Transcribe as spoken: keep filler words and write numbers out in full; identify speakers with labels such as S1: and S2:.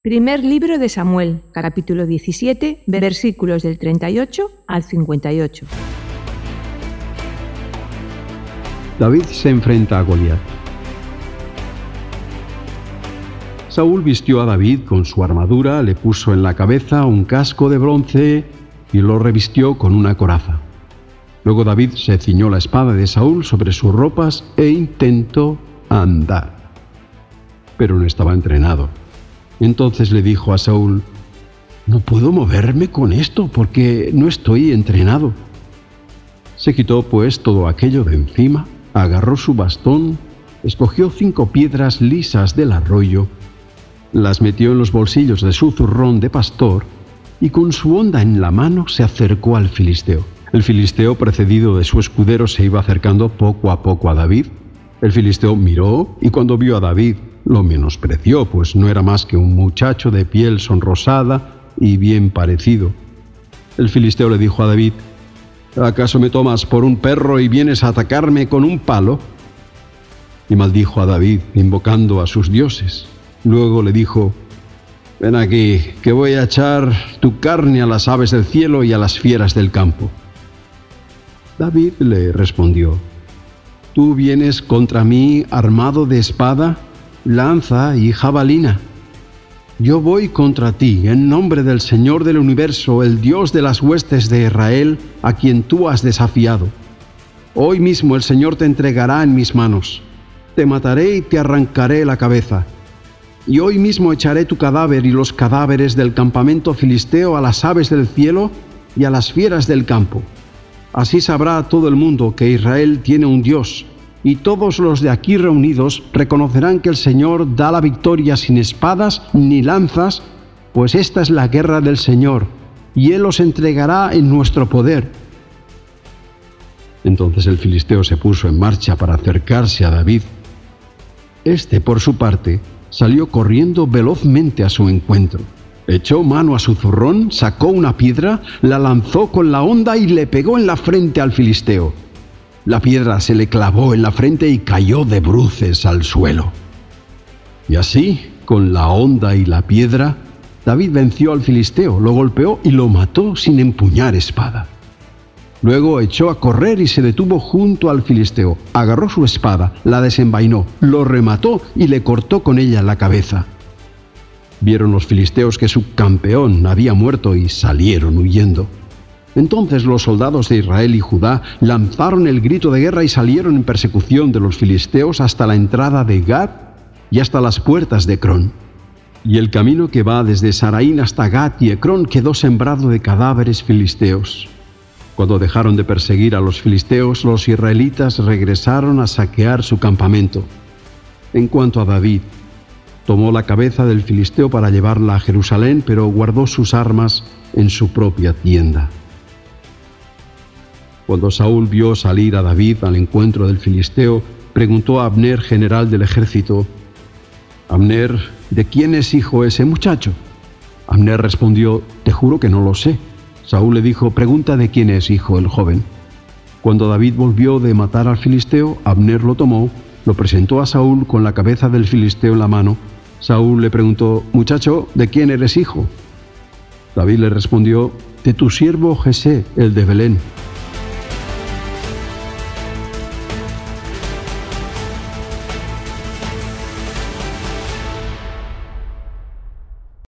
S1: Primer libro de Samuel, capítulo diecisiete, versículos del treinta y ocho al cincuenta y ocho.
S2: David se enfrenta a Goliat. Saúl vistió a David con su armadura, le puso en la cabeza un casco de bronce y lo revistió con una coraza. Luego David se ciñó la espada de Saúl sobre sus ropas e intentó andar, pero no estaba entrenado. Entonces le dijo a Saúl: «No puedo moverme con esto porque no estoy entrenado». Se quitó pues todo aquello de encima, agarró su bastón, escogió cinco piedras lisas del arroyo, las metió en los bolsillos de su zurrón de pastor y con su honda en la mano se acercó al filisteo. El filisteo, precedido de su escudero, se iba acercando poco a poco a David. El filisteo miró y cuando vio a David lo menospreció, pues no era más que un muchacho de piel sonrosada y bien parecido. El filisteo le dijo a David: «¿Acaso me tomas por un perro y vienes a atacarme con un palo?». Y maldijo a David, invocando a sus dioses. Luego le dijo: «Ven aquí, que voy a echar tu carne a las aves del cielo y a las fieras del campo». David le respondió: «¿Tú vienes contra mí armado de espada, lanza y jabalina? Yo voy contra ti en nombre del Señor del universo, el Dios de las huestes de Israel, a quien tú has desafiado. Hoy mismo el Señor te entregará en mis manos. Te mataré y te arrancaré la cabeza. Y hoy mismo echaré tu cadáver y los cadáveres del campamento filisteo a las aves del cielo y a las fieras del campo. Así sabrá todo el mundo que Israel tiene un Dios, y todos los de aquí reunidos reconocerán que el Señor da la victoria sin espadas ni lanzas, pues esta es la guerra del Señor, y Él os entregará en nuestro poder». Entonces el filisteo se puso en marcha para acercarse a David. Este, por su parte, salió corriendo velozmente a su encuentro. Echó mano a su zurrón, sacó una piedra, la lanzó con la honda y le pegó en la frente al filisteo. La piedra se le clavó en la frente y cayó de bruces al suelo. Y así, con la honda y la piedra, David venció al filisteo, lo golpeó y lo mató sin empuñar espada. Luego echó a correr y se detuvo junto al filisteo. Agarró su espada, la desenvainó, lo remató y le cortó con ella la cabeza. Vieron los filisteos que su campeón había muerto y salieron huyendo. Entonces los soldados de Israel y Judá lanzaron el grito de guerra y salieron en persecución de los filisteos hasta la entrada de Gat y hasta las puertas de Ecrón. Y el camino que va desde Saraín hasta Gat y Ecrón quedó sembrado de cadáveres filisteos. Cuando dejaron de perseguir a los filisteos, los israelitas regresaron a saquear su campamento. En cuanto a David, tomó la cabeza del filisteo para llevarla a Jerusalén, pero guardó sus armas en su propia tienda. Cuando Saúl vio salir a David al encuentro del filisteo, preguntó a Abner, general del ejército: «Abner, ¿de quién es hijo ese muchacho?». Abner respondió: «Te juro que no lo sé». Saúl le dijo: «Pregunta de quién es hijo el joven». Cuando David volvió de matar al filisteo, Abner lo tomó, lo presentó a Saúl con la cabeza del filisteo en la mano. Saúl le preguntó: «Muchacho, ¿de quién eres hijo?». David le respondió: «De tu siervo Jesé, el de Belén».